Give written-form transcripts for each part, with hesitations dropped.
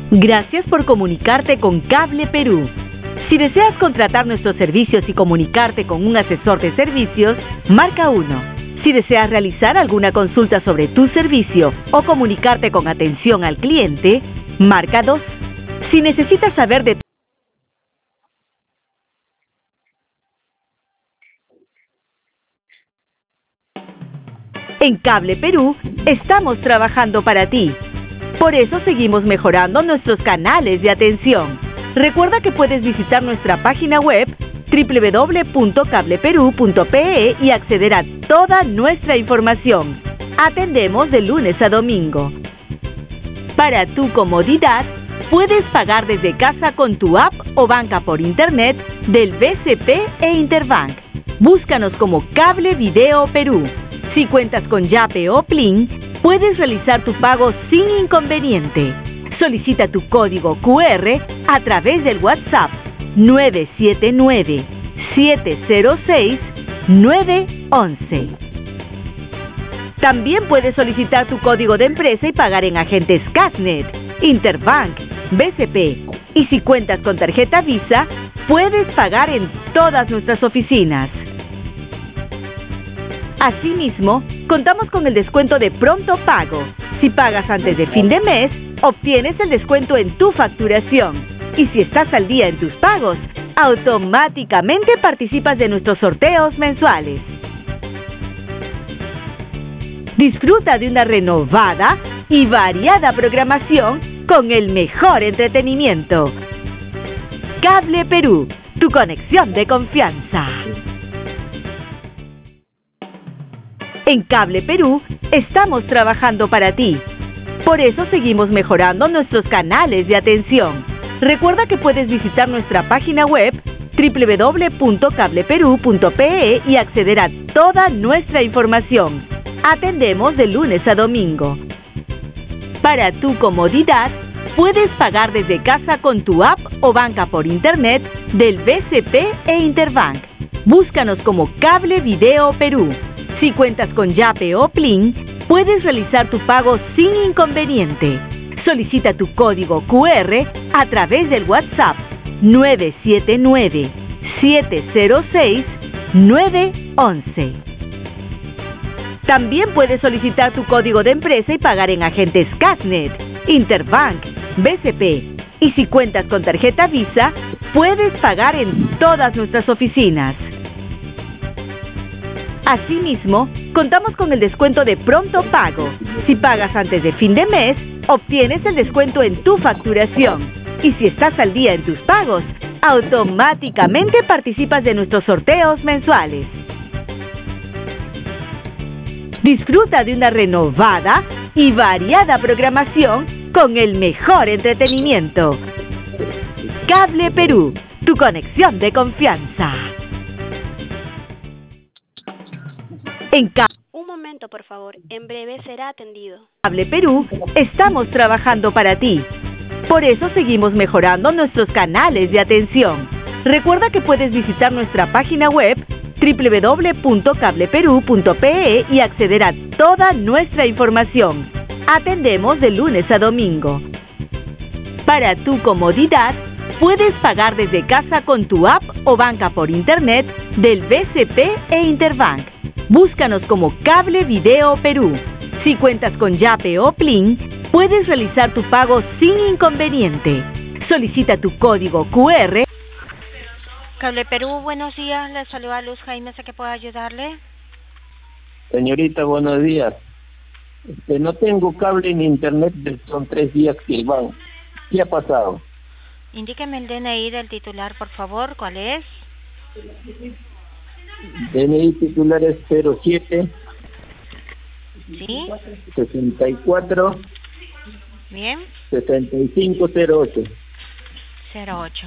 Gracias por comunicarte con Cable Perú. Si deseas contratar nuestros servicios y comunicarte con un asesor de servicios, marca 1. Si deseas realizar alguna consulta sobre tu servicio o comunicarte con atención al cliente, marca 2. Si necesitas saber de En Cable Perú, estamos trabajando para ti. Por eso seguimos mejorando nuestros canales de atención. Recuerda que puedes visitar nuestra página web www.cableperu.pe y acceder a toda nuestra información. Atendemos de lunes a domingo. Para tu comodidad, puedes pagar desde casa con tu app o banca por internet del BCP e Interbank. Búscanos como Cable Video Perú. Si cuentas con Yape o Plin, puedes realizar tu pago sin inconveniente. Solicita tu código QR a través del WhatsApp 979-706-911. También puedes solicitar tu código de empresa y pagar en agentes Casnet, Interbank, BCP. Y si cuentas con tarjeta Visa, puedes pagar en todas nuestras oficinas. Asimismo, contamos con el descuento de pronto pago. Si pagas antes de fin de mes, obtienes el descuento en tu facturación. Y si estás al día en tus pagos, automáticamente participas de nuestros sorteos mensuales. Disfruta de una renovada y variada programación con el mejor entretenimiento. Cable Perú, tu conexión de confianza. En Cable Perú, estamos trabajando para ti. Por eso seguimos mejorando nuestros canales de atención. Recuerda que puedes visitar nuestra página web www.cableperu.pe y acceder a toda nuestra información. Atendemos de lunes a domingo. Para tu comodidad, puedes pagar desde casa con tu app o banca por internet del BCP e Interbank. Búscanos como Cable Video Perú. Si cuentas con Yape o Plin, puedes realizar tu pago sin inconveniente. Solicita tu código QR a través del WhatsApp 979-706-911. También puedes solicitar tu código de empresa y pagar en agentes Casnet, Interbank, BCP. Y si cuentas con tarjeta Visa, puedes pagar en todas nuestras oficinas. Asimismo, contamos con el descuento de pronto pago. Si pagas antes de fin de mes, obtienes el descuento en tu facturación. Y si estás al día en tus pagos, automáticamente participas de nuestros sorteos mensuales. Disfruta de una renovada y variada programación con el mejor entretenimiento. Cable Perú, tu conexión de confianza. Un momento, por favor. En breve será atendido. Cable Perú, estamos trabajando para ti. Por eso seguimos mejorando nuestros canales de atención. Recuerda que puedes visitar nuestra página web www.cableperu.pe y acceder a toda nuestra información. Atendemos de lunes a domingo. Para tu comodidad, puedes pagar desde casa con tu app o banca por internet del BCP e Interbank. Búscanos como Cable Video Perú. Si cuentas con Yape o Plin, puedes realizar tu pago sin inconveniente. Solicita tu código QR. Cable Perú, buenos días. Le saluda Luz Jaime, ¿sé que puedo ayudarle? Señorita, buenos días. No tengo cable ni internet, son 3 días que van. ¿Qué ha pasado? Indíqueme el DNI del titular, por favor. ¿Cuál es? DNI titular es 07 ¿Sí? 64 Bien. 6508. 08.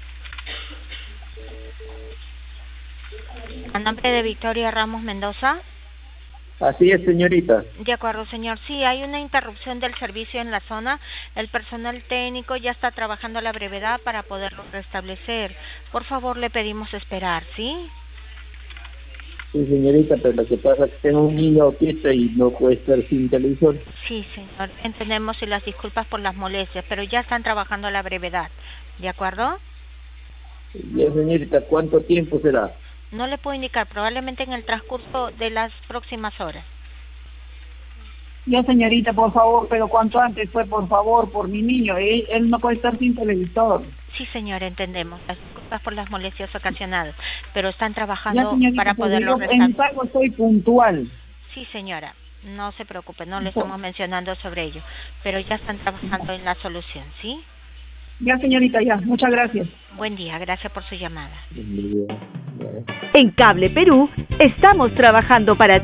¿A nombre de Victoria Ramos Mendoza? Así es, señorita. De acuerdo, señor. Sí, hay una interrupción del servicio en la zona. El personal técnico ya está trabajando a la brevedad para poderlo restablecer. Por favor, le pedimos esperar, ¿sí? Sí, señorita, pero lo que pasa es que tengo un niño autista y no puede estar sin televisor. Sí, señor, entendemos y las disculpas por las molestias, pero ya están trabajando a la brevedad, ¿de acuerdo? Ya, señorita, ¿cuánto tiempo será? No le puedo indicar, probablemente en el transcurso de las próximas horas. Ya, señorita, por favor, pero cuanto antes, pues, por favor, por mi niño. Él no puede estar sin televisor. Sí, señora, entendemos. Las disculpas por las molestias ocasionadas, pero están Ya, trabajando señorita, para pero poderlo yo en mi restablecer. pago estoy puntual. Sí, señora, no se preocupe, no le estamos mencionando sobre ello, pero ya están trabajando en la solución, ¿sí? Ya, señorita, ya. Muchas gracias. Buen día, gracias por su llamada. En Cable Perú estamos trabajando para